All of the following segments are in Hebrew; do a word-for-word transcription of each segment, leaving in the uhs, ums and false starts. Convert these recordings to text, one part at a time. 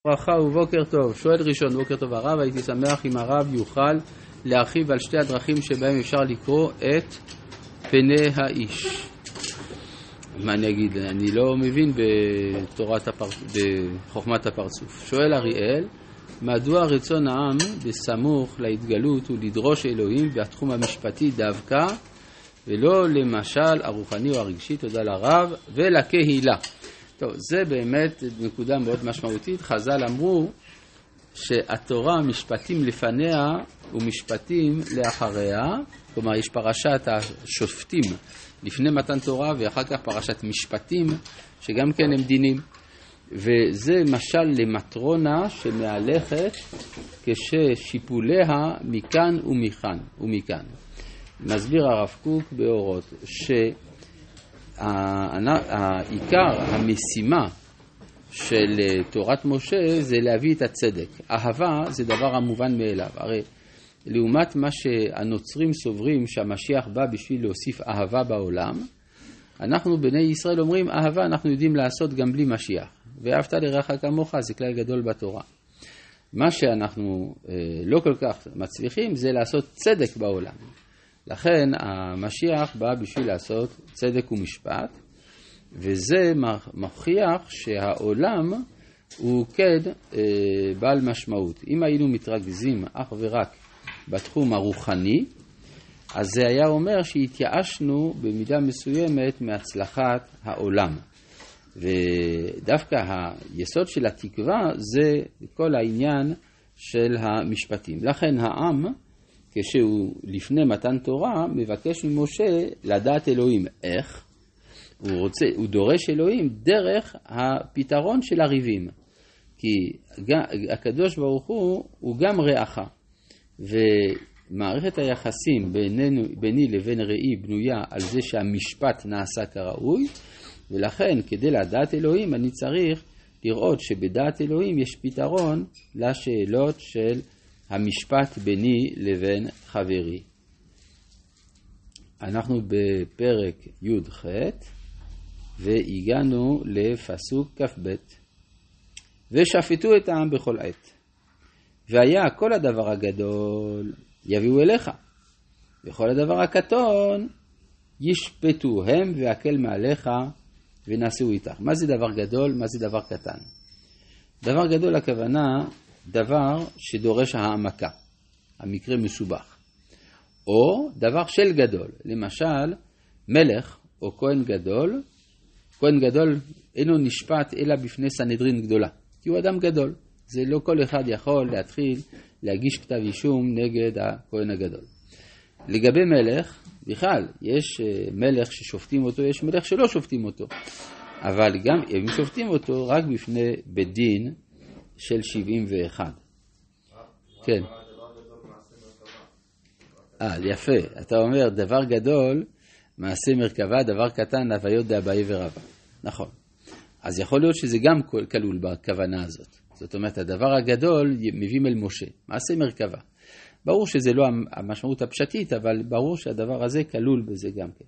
ברכה ובוקר טוב. שואל ראשון, בוקר טוב הרב, הייתי שמח אם הרב יוכל להרחיב על שתי הדרכים שבהם אפשר לקרוא את פני האיש. מה אני אגיד? אני לא מבין בתורת הפר... בחוכמת הפרצוף. שואל אריאל, מדוע רצון העם בסמוך להתגלות הוא לדרוש אלוהים בתחום המשפטי דווקא, ולא למשל הרוחני או הרגשי? תודה לרב ולקהילה. טוב, זה באמת נקודה מאוד משמעותית. חז"ל אמרו שהתורה משפטים לפניה ומשפטים לאחריה, כלומר יש פרשת השופטים לפני מתן תורה ואחר כך פרשת משפטים שגם כן הם דינים, וזה משל למטרונה שמהלכת כששיפוליה מכאן ומכאן ומכאן. מסביר הרב קוק באורות ש העיקר המשימה של תורת משה זה להביא את הצדק. אהבה זה דבר המובן מאליו. הרי לעומת מה שהנוצרים סוברים שהמשיח בא בשביל להוסיף אהבה בעולם, אנחנו בני ישראל אומרים אהבה אנחנו יודעים לעשות גם בלי משיח. ואהבת לרעך כמוך זה כלל גדול בתורה. מה שאנחנו לא כל כך מצליחים זה לעשות צדק בעולם. לכן המשיח בא בשביל לעשות צדק ומשפט, וזה מוכיח שהעולם הוא כן בעל משמעות. אם היינו מתרכזים אך ורק בתחום הרוחני, אז זה היה אומר שהתייאשנו במידה מסוימת מהצלחת העולם. ודווקא היסוד של התקווה זה כל העניין של המשפטים. לכן העם, כשהוא לפני מתן תורה, מבקש ממשה לדעת אלוהים. איך? הוא, רוצה, הוא דורש אלוהים דרך הפתרון של הריבים. כי הקדוש ברוך הוא הוא גם רעך. ומערכת היחסים בינינו, ביני לבין ראי בנויה על זה שהמשפט נעשה כראוי, ולכן כדי לדעת אלוהים אני צריך לראות שבדעת אלוהים יש פתרון לשאלות של המשפט ביני לבין חברי. אנחנו בפרק י"ח והגענו לפסוק כ"ב. ושפטו את העם בכל עת, והיה כל הדבר הגדול יביאו אליך, וכל הדבר הקטון ישפטו הם והקל מעליך ונעשו איתך. מה זה דבר גדול? מה זה דבר קטן? דבר גדול הכוונה דבר שדורש העמקה, המקרה מסובך, או דבר של גדול, למשל מלך או כהן גדול. כהן גדול אינו נשפט אלא בפני סנהדרין גדולה, כי הוא אדם גדול. זה לא כל אחד יכול להתחיל להגיש כתב אישום נגד הכהן הגדול. לגבי מלך, בכלל יש מלך ששופטים אותו, יש מלך שלא שופטים אותו, אבל גם הם שופטים אותו רק בפני בית דין של שבעים ואחת. כן. אה, יפה. אתה אומר דבר גדול, מעשה מרכבה, דבר קטן, הוויות דאביי ורבא. נכון. אז יכול להיות שזה גם כלול בכוונה הזאת. זאת אומרת, הדבר הגדול מביאים אל משה. מעשה מרכבה. ברור שזה לא המשמעות הפשטית, אבל ברור שהדבר הזה כלול בזה גם כן.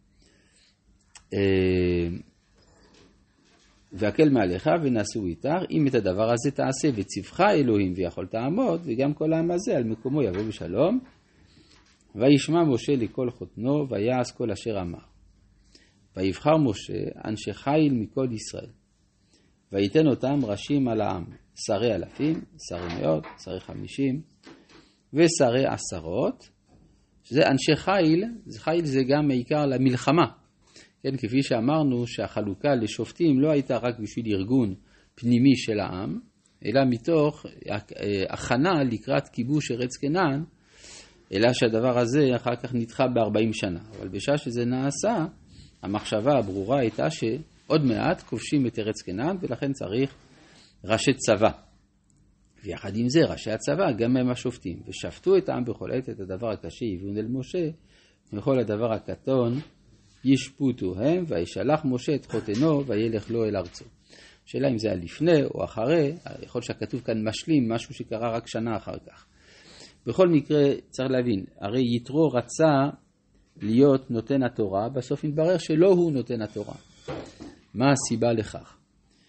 והקל מעליך ונעשו איתך, אם את הדבר הזה תעשה וצבך אלוהים ויכול תעמוד, וגם כל העם הזה על מקומו יבוא בשלום. וישמע משה לכל חותנו ויעש כל אשר אמר. ויבחר משה אנשי חיל מכל ישראל, ויתן אותם ראשים על העם, שרי אלפים, שרי מאות, שרי חמישים ושרי עשרות. שזה אנשי חיל, חיל זה גם העיקר למלחמה. כן, כפי שאמרנו שהחלוקה לשופטים לא הייתה רק בשביל ארגון פנימי של העם, אלא מתוך הכנה לקראת כיבוש ארץ כנען, אלא שהדבר הזה אחר כך נדחה ב-ארבעים שנה. אבל בשעה שזה נעשה, המחשבה הברורה הייתה שעוד מעט כובשים את ארץ כנען, ולכן צריך ראשי צבא. ויחד עם זה ראשי הצבא גם הם השופטים. ושפטו את העם בכל עת, את הדבר הקשה יביאון אל משה, וכל הדבר הקטון ישפוטו הם, וישלח משה את חותנו וילך לו אל ארצו. שאלה אם זה היה לפני או אחרי, יכול שהכתוב כאן משלים משהו שקרה רק שנה אחר כך. בכל מקרה צריך להבין, הרי יתרו רצה להיות נותן התורה, בסוף מתברר שלא הוא נותן התורה. מה הסיבה לכך?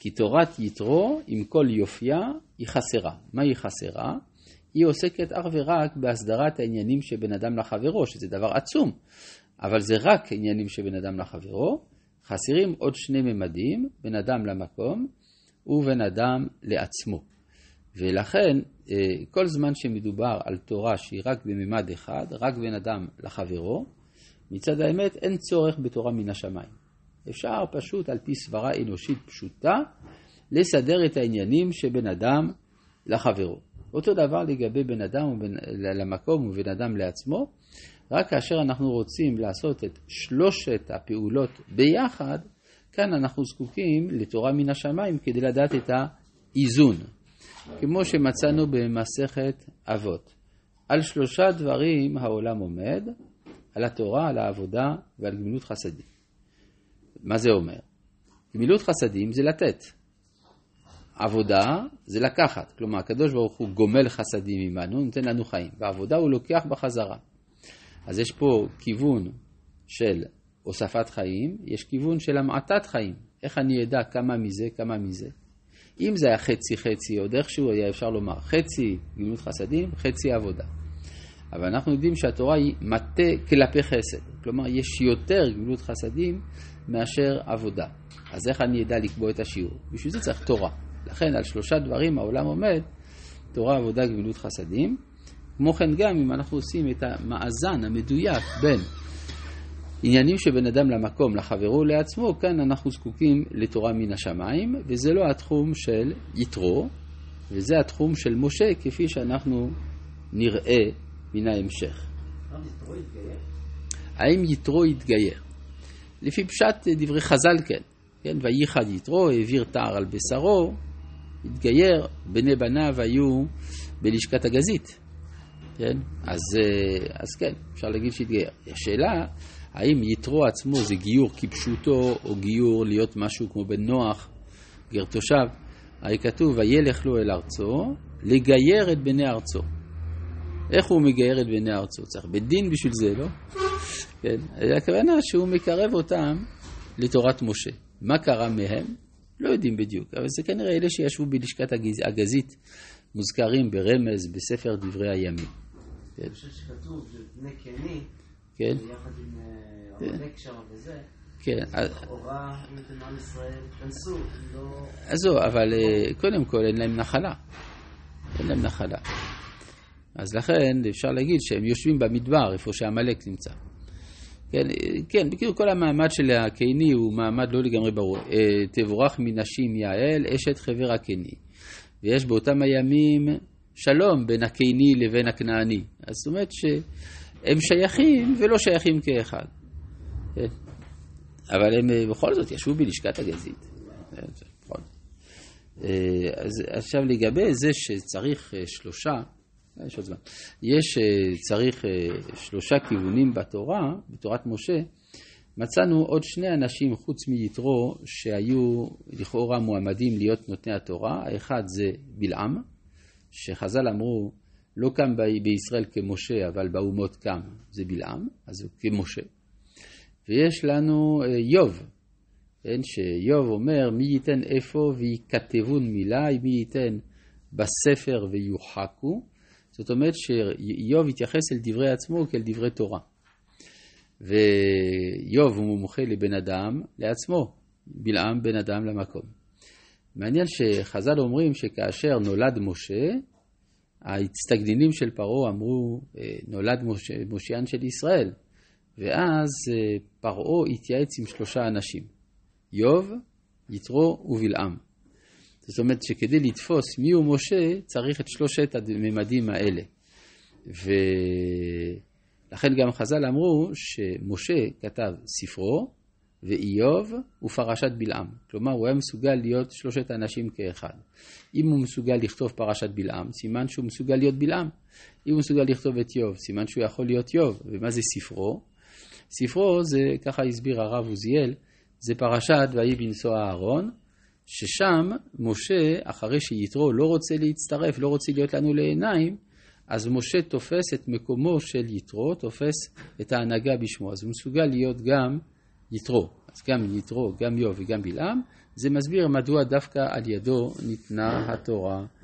כי תורת יתרו עם כל יופייה היא חסרה. מה היא חסרה? היא עוסקת אך ורק בהסדרת העניינים שבין אדם לחברו, שזה דבר עצום, אבל זה רק עניינים שבין אדם לחברו. חסרים עוד שני ממדים, בין אדם למקום ובין אדם לעצמו. ולכן כל זמן שמדובר על תורה שהיא רק בממד אחד, רק בין אדם לחברו, מצד האמת אין צורך בתורה מן השמיים. אפשר פשוט על פי סברה אנושית פשוטה לסדר את העניינים שבין אדם לחברו. אותו דבר לגבי בין אדם ובין, למקום ובין אדם לעצמו, רק כאשר אנחנו רוצים לעשות את שלושת הפעולות ביחד, כאן אנחנו זקוקים לתורה מן השמיים כדי לדעת את האיזון. כמו שמצאנו במסכת אבות. על שלושה דברים העולם עומד, על התורה, על העבודה ועל גמילות חסדים. מה זה אומר? גמילות חסדים זה לתת. עבודה זה לקחת. כלומר, הקדוש ברוך הוא גומל חסדים ממנו, נותן לנו חיים. בעבודה הוא לוקח בחזרה. אז יש פה כיוון של הוספת חיים, יש כיוון של המעטת חיים. איך אני אדע כמה מזה, כמה מזה? אם זה היה חצי חצי, עוד איכשהו היה אפשר לומר חצי גמילות חסדים, חצי עבודה. אבל אנחנו יודעים שהתורה היא מטה כלפי חסד. כלומר, יש יותר גמילות חסדים מאשר עבודה. אז איך אני אדע לקבוע את השיעור? בשביל זה צריך תורה. לכן על שלושה דברים העולם עומד, תורה, עבודה, גמילות חסדים. כמו כן גם אם אנחנו עושים את המאזן המדויק בין עניינים שבין אדם למקום, לחברו לעצמו, כאן אנחנו זקוקים לתורה מן השמיים, וזה לא התחום של יתרו, וזה התחום של משה, כפי שאנחנו נראה מן ההמשך. האם יתרו יתגייר? לפי פשט דברי חז"ל כן, כן, וייחד יתרו, העביר תער על בשרו, התגייר, בני בניו היו בלשכת הגזית. כן? אז, אז כן, אפשר להגיד שהתגייר. השאלה, האם יתרו עצמו זה גיור כפשוטו, או גיור להיות משהו כמו בן נוח, גר תושב? הרי כתוב, וילך לו אל ארצו, לגייר את בני ארצו. איך הוא מגייר את בני ארצו? צריך בדין בשביל זה, לא? כן? הכוונה שהוא מקרב אותם לתורת משה. מה קרה מהם? לא יודעים בדיוק, אבל זה כנראה אלה שישבו בלשכת הגזית, מוזכרים ברמז בספר דברי הימים. אני חושב שכתוב שבני קני, כן. יחד עם עמלק שם וזה, כן. לכאורה, אם אתם עם ישראל, תנסו, לא... אז זו, אבל קודם כל אין להם נחלה. אין להם נחלה. אז לכן אפשר להגיד שהם יושבים במדבר, איפה שהעמלק נמצא. כן, כן, בקיצור כל המעמד של הקני הוא מעמד לא לגמרי ברור. תבורך מנשים יעל, אשת חבר הקני. ויש באותם הימים שלום בין הקני לבין הכנעני. אז זאת אומרת שהם שייכים ולא שייכים כאחד. כן. אבל הם בכל זאת ישבו בלשכת הגזית. אז עכשיו לגבי זה שצריך שלושה, יש עוד זמן, יש צריך שלושה כיוונים בתורה, בתורת משה, מצאנו עוד שני אנשים חוץ מיתרו שהיו לכאורה מועמדים להיות נותני התורה. האחד זה בלעם, שחז"ל אמרו לא קם בישראל כמשה אבל באומות קם, זה בלעם, אז הוא כמשה. ויש לנו יוב, כן, שיוב אומר מי ייתן איפה ויקטבון מילה, מי ייתן בספר ויוחקו. זאת אומרת שיוב התייחס אל דברי עצמו כאל דברי תורה. ויוב הוא מומחה לבן אדם לעצמו, בלעם בן אדם למקום. מעניין שחז"ל אומרים שכאשר נולד משה, ההצטגנינים של פרעה אמרו נולד משה, מושיען של ישראל. ואז פרעה התייעץ עם שלושה אנשים, יוב, יתרו ובלעם. זאת אומרת שכדי לתפוס מי הוא משה, צריך את שלושת הממדים האלה. ולכן גם חז"ל אמרו שמשה כתב ספרו, ואיוב ופרשת בלעם. כלומר, הוא היה מסוגל להיות שלושת האנשים כאחד. אם הוא מסוגל לכתוב פרשת בלעם, סימן שהוא מסוגל להיות בלעם. אם הוא מסוגל לכתוב את איוב, סימן שהוא יכול להיות איוב. ומה זה ספרו? ספרו זה, ככה הסביר הרב עוזיאל, זה פרשת ויהי בנשוא אהרון, ששם משה, אחרי שיתרו לא רוצה להצטרף, לא רוצה להיות לנו לעיניים, אז משה תופס את מקומו של יתרו, תופס את ההנהגה בשמו. אז הוא מסוגל להיות גם יתרו. אז גם יתרו, גם יוב וגם בלעם, זה מסביר מדוע דווקא על ידו ניתנה התורה